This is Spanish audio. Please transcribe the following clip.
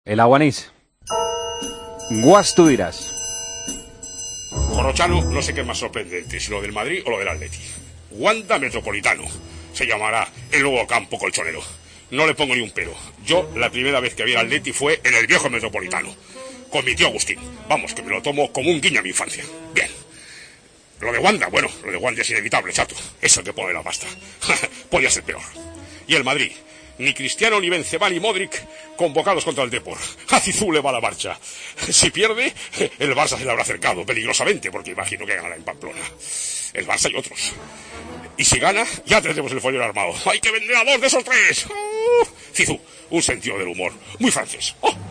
El Aguanís. Guas tú dirás. Corrochano, no sé qué es más sorprendente, si lo del Madrid o lo del Atleti. Wanda Metropolitano. Se llamará el nuevo campo colchonero. No le pongo ni un pero. Yo, la primera vez que vi al Atleti fue en el viejo Metropolitano. Con mi tío Agustín. Vamos, que me lo tomo como un guiño a mi infancia. Bien. Lo de Wanda, bueno, lo de Wanda es inevitable, chato. Es el que pone la pasta. Podría ser peor. Y el Madrid. Ni Cristiano, ni Benzema, ni Modric convocados contra el Depor. A Zizou le va la marcha. Si pierde, el Barça se le habrá acercado peligrosamente, porque imagino que ganará en Pamplona. El Barça y otros. Y si gana, ya tendremos el follón armado. ¡Hay que vender a 2 de esos 3! Zizou, un sentido del humor muy francés. ¡Oh!